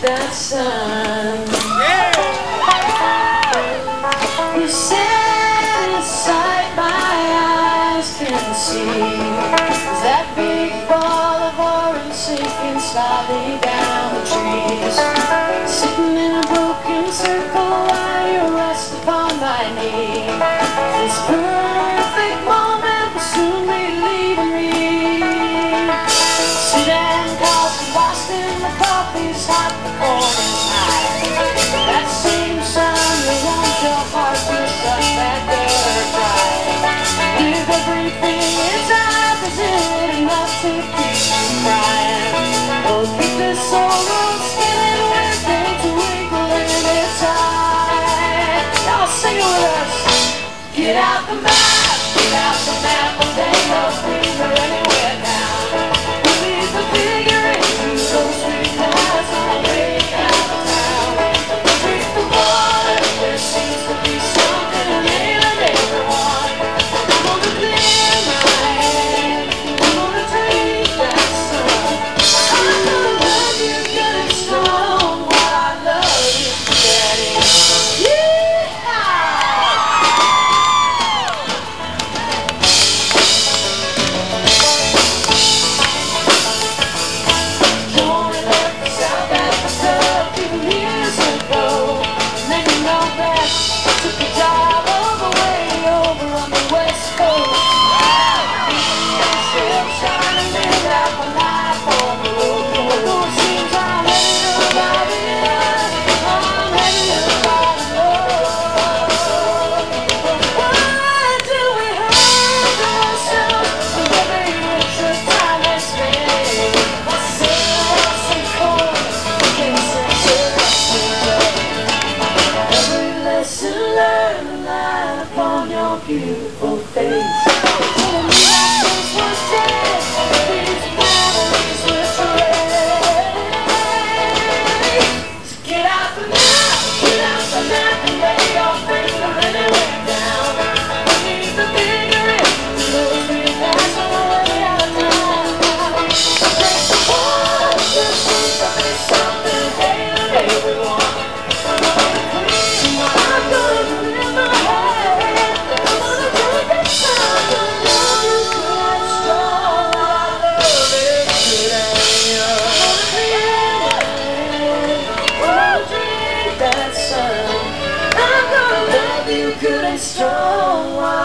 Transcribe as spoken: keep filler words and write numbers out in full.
that sun. You said inside my eyes can see that big ball of orange sinking slowly down the trees, sitting in a broken circle while you rest upon my knee. This perfect moment will soon be leaving me. Sit and coffee, Boston, the coffee's hot, the corn is high. That same sun will want your heart to suck that dirt dry. Give everything inside, is it enough to keep you crying? Oh, keep this sorrow spinning with things twinkling inside. Y'all sing it with us. Get out the map, get out the map, and ain't no finger anywhere down. We need the figure into those street lights on the way out of town. Drink the water, there seems to be something ailing everyone. I'm gonna clear my head, I'm gonna drink that sun. I'm gonna love you good and strong while I love you steady. Beautiful face. Telling me that this was dead, these memories were straight. So get out the map, get out the map, and lay your finger anywhere down. We need the bigger end, those three nights on the way out of town. Take the water, there seems to be something ailing everyone. I'm gonna clean my, I'm gonna clear my head. Good and strong.